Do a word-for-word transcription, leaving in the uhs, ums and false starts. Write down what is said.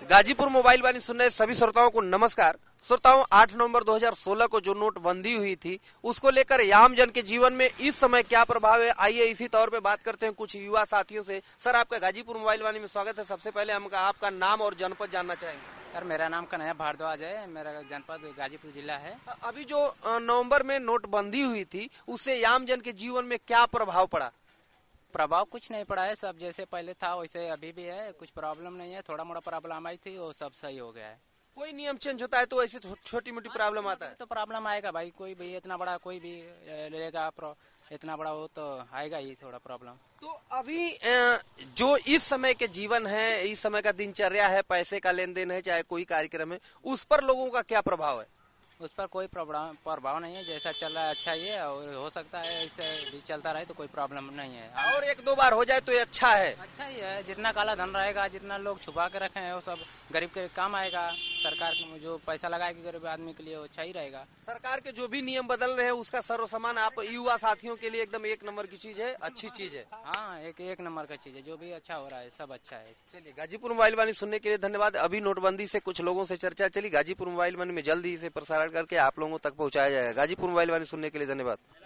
Ghazipur mobile वाणी सुनने सभी श्रोताओं को नमस्कार। श्रोताओं, आठ नवंबर दो हज़ार सोलह को जो नोटबंदी हुई थी उसको लेकर आम जन के जीवन में इस समय क्या प्रभाव है, आइए इसी तौर पे बात करते हैं कुछ युवा साथियों से। सर, आपका गाजीपुर मोबाइल वाणी में स्वागत है। सबसे पहले हम आपका नाम और जनपद जानना चाहेंगे। सर, मेरा नाम कन्हैया भारद्वाज है, मेरा जनपद गाजीपुर जिला है। अभी जो नवंबर में नोटबंदी हुई थी उससे आम जन के जीवन में क्या प्रभाव पड़ा? प्रभाव कुछ नहीं पड़ा है, सब जैसे पहले था वैसे अभी भी है, कुछ प्रॉब्लम नहीं है। थोड़ा मोड़ा प्रॉब्लम आई थी, वो सब सही हो गया है। कोई नियम चेंज होता है तो ऐसी छोटी मोटी प्रॉब्लम आता है तो प्रॉब्लम आएगा भाई, कोई भी इतना बड़ा कोई भी लेगा इतना बड़ा वो तो आएगा ही थोड़ा प्रॉब्लम। तो अभी जो इस समय के जीवन है, इस समय का दिनचर्या है, पैसे का लेन देन है, चाहे कोई कार्यक्रम है, उस पर लोगों का क्या प्रभाव है? उस पर कोई प्रभाव नहीं है, जैसा चल रहा है अच्छा ही है और हो सकता है ऐसे भी चलता रहे तो कोई प्रॉब्लम नहीं है। और एक दो बार हो जाए तो ये अच्छा है। अच्छा ही है, जितना काला धन रहेगा, जितना लोग छुपा के रखे हैं वो सब गरीब के काम आएगा। सरकार जो पैसा लगाएगी गरीब आदमी के लिए वो अच्छा ही रहेगा। सरकार के जो भी नियम बदल रहे हैं उसका सर्वसमान आप युवा साथियों के लिए एकदम एक नंबर की चीज है, अच्छी चीज है। हाँ, एक एक नंबर का चीज है, जो भी अच्छा हो रहा है सब अच्छा है। चलिए, गाजीपुर मोबाइल वाणी सुनने के लिए धन्यवाद। अभी नोटबंदी से कुछ लोगों से चर्चा चली, गाजीपुर मोबाइल वाणी में जल्द ही इसे प्रसारण करके आप लोगों तक पहुंचाया जाएगा। गाजीपुर मोबाइल वाणी सुनने के लिए धन्यवाद।